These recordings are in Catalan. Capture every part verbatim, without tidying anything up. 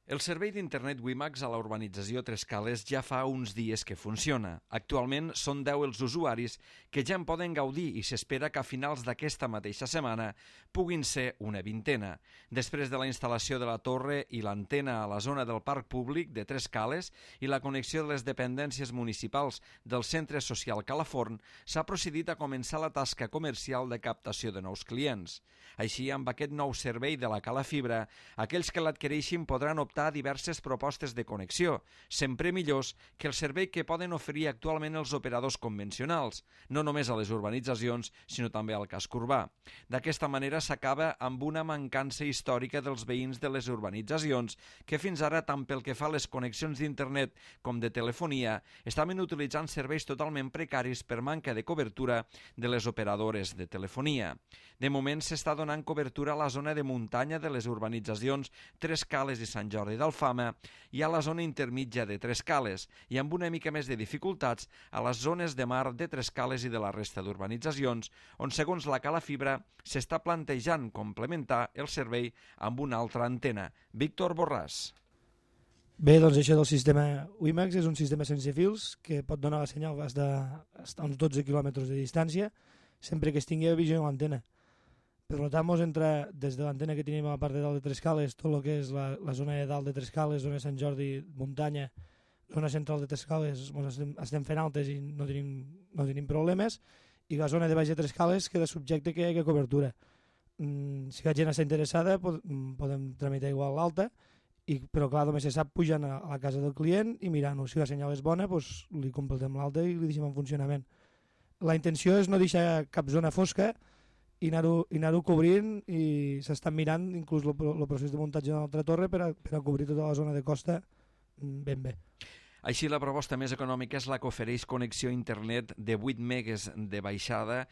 El servei d'internet WiMAX a la urbanització Tres Cales ja fa uns dies que funciona. Actualment són deu els usuaris que ja en poden gaudir i s'espera que a finals d'aquesta mateixa setmana puguin ser una vintena. Després de la instal·lació de la torre i l'antena a la zona del parc públic de Tres Cales i la connexió de les dependències municipals del Centre Social Calaforn, s'ha procedit a començar la tasca comercial de captació de nous clients. Així, amb aquest nou servei de la Calafibra, aquells que l'adquireixin podran optar a diverses propostes de connexió, sempre millors que el servei que poden oferir actualment els operadors convencionals, no només a les urbanitzacions, sinó també al casc urbà. D'aquesta manera s'acaba amb una mancança històrica dels veïns de les urbanitzacions que fins ara, tant pel que fa a les connexions d'internet com de telefonia, estaven utilitzant serveis totalment precaris per manca de cobertura de les operadores de telefonia. De moment s'està donant cobertura a la zona de muntanya de les urbanitzacions Tres Cales i Sant Jordi d'Alfama i a la zona intermitja de Tres Cales i amb una mica més de dificultats a les zones de mar de Tres Cales i de la resta d'urbanitzacions, on segons la Calafibra s'està plantejant complementar el servei amb una altra antena. Víctor Borràs. Bé, doncs això del sistema WiMAX és un sistema sense fils que pot donar la senyal fins a uns dotze quilòmetres de distància sempre que es tingui visió en l'antena. Per tant, mos entra des de l'antena que tenim a la part de dalt de Tres Cales, tot el que és la, la zona de dalt de Tres Cales, zona de Sant Jordi, muntanya, zona central de Tres Cales, mos estem, estem fent altes i no tenim, no tenim problemes, i la zona de baix de Tres Cales queda subjecte que hi hagi cobertura. Mm, si la gent està interessada, pod podem tramitar igual l'alta, però clar, només se sap pujant a, a la casa del client i mirant-ho. Si la senyal és bona, doncs li completem l'alta i li deixem en funcionament. La intenció és no deixar cap zona fosca i anar-ho anar cobrint, i s'estan mirant inclús el procés de muntatge d'una altra torre per a, per a cobrir tota la zona de costa ben bé. Així, la proposta més econòmica és la que ofereix connexió a internet de vuit megues de baixada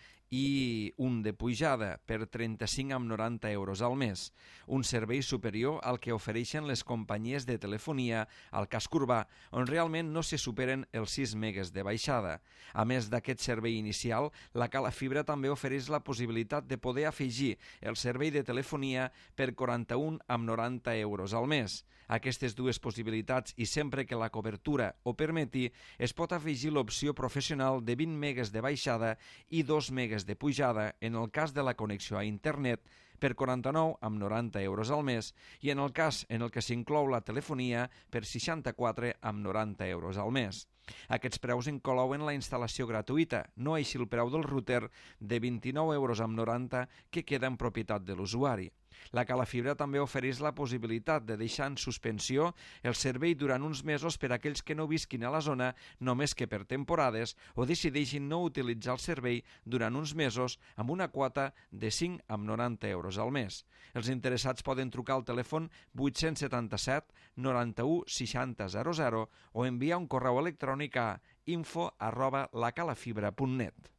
i un de pujada per trenta-cinc coma noranta euros al mes, un servei superior al que ofereixen les companyies de telefonia al casc urbà, on realment no se superen els sis megues de baixada. A més d'aquest servei inicial, la Calafibra també ofereix la possibilitat de poder afegir el servei de telefonia per quaranta-un coma noranta euros al mes. Aquestes dues possibilitats, i sempre que la cobertura ho permeti, es pot afegir l'opció professional de vint megues de baixada i dos megues de pujada en el cas de la connexió a internet per quaranta-nou coma noranta euros al mes i en el cas en el que s'inclou la telefonia per seixanta-quatre coma noranta euros al mes. Aquests preus inclouen la instal·lació gratuïta, no així el preu del router de vint-i-nou euros amb noranta que queda en propietat de l'usuari. La Calafibra també ofereix la possibilitat de deixar en suspensió el servei durant uns mesos per a aquells que no visquin a la zona només que per temporades o decideixin no utilitzar el servei durant uns mesos amb una quota de cinc coma noranta euros al mes. Els interessats poden trucar al telèfon vuit set set noranta-u seixanta zero zero o enviar un correu electrònic a info arroba lacalafibra punt net.